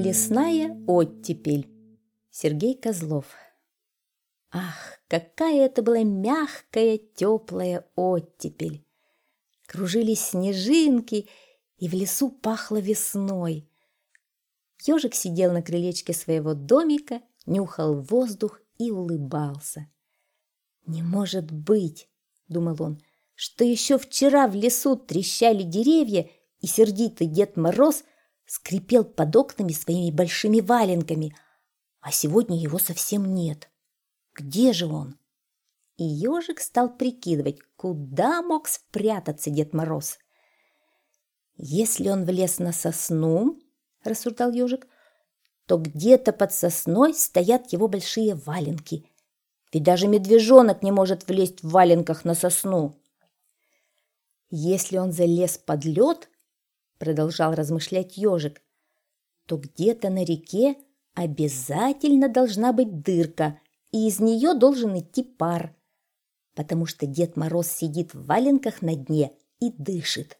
Лесная оттепель. Сергей Козлов. Ах, какая это была мягкая, теплая оттепель! Кружились снежинки, и в лесу пахло весной. Ежик сидел на крылечке своего домика, нюхал воздух и улыбался. «Не может быть, — думал он, — что еще вчера в лесу трещали деревья, и сердитый Дед Мороз скрипел под окнами своими большими валенками, а сегодня его совсем нет. Где же он?» И ежик стал прикидывать, куда мог спрятаться Дед Мороз. «Если он влез на сосну, — рассуждал ежик, — то где-то под сосной стоят его большие валенки. Ведь даже медвежонок не может влезть в валенках на сосну. Если он залез под лед, — продолжал размышлять ежик, — то где-то на реке обязательно должна быть дырка, и из нее должен идти пар, потому что Дед Мороз сидит в валенках на дне и дышит.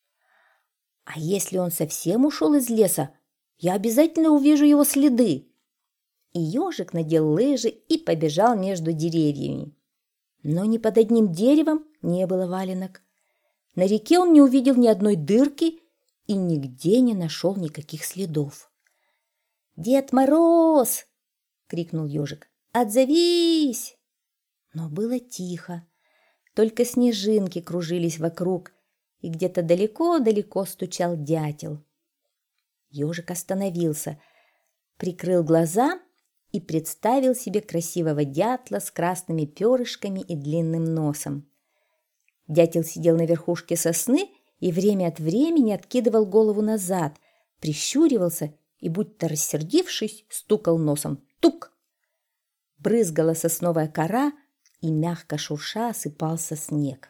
А если он совсем ушел из леса, я обязательно увижу его следы». И ежик надел лыжи и побежал между деревьями. Но ни под одним деревом не было валенок. На реке он не увидел ни одной дырки и нигде не нашел никаких следов. «Дед Мороз!» — крикнул ежик. «Отзовись!» Но было тихо. Только снежинки кружились вокруг, и где-то далеко-далеко стучал дятел. Ежик остановился, прикрыл глаза и представил себе красивого дятла с красными перышками и длинным носом. Дятел сидел на верхушке сосны и время от времени откидывал голову назад, прищуривался и, будто рассердившись, стукал носом. Тук! Брызгала сосновая кора, и мягко шурша осыпался снег.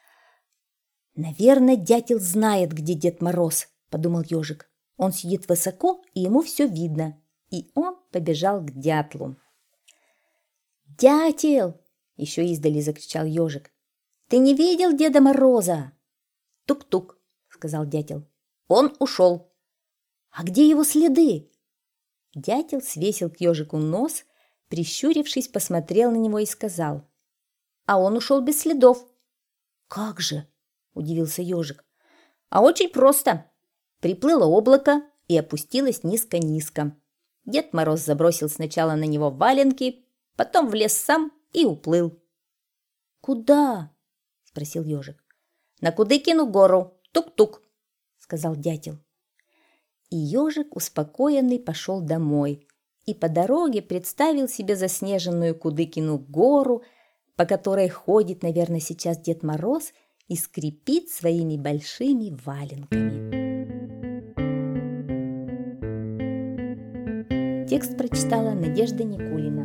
«Наверное, дятел знает, где Дед Мороз», — подумал ежик. «Он сидит высоко, и ему все видно». И он побежал к дятлу. «Дятел!» — еще издали закричал ежик. «Ты не видел Деда Мороза?» «Тук-тук», — сказал дятел. «Он ушел». «А где его следы?» Дятел свесил к ежику нос, прищурившись, посмотрел на него и сказал: «А он ушел без следов». «Как же?» — удивился ежик. «А очень просто. Приплыло облако и опустилось низко-низко. Дед Мороз забросил сначала на него валенки, потом влез сам и уплыл». «Куда?» — спросил ежик. «На Кудыкину гору. Тук-тук», — сказал дятел. И ежик, успокоенный, пошел домой и по дороге представил себе заснеженную Кудыкину гору, по которой ходит, наверное, сейчас Дед Мороз и скрипит своими большими валенками. Текст прочитала Надежда Никулина.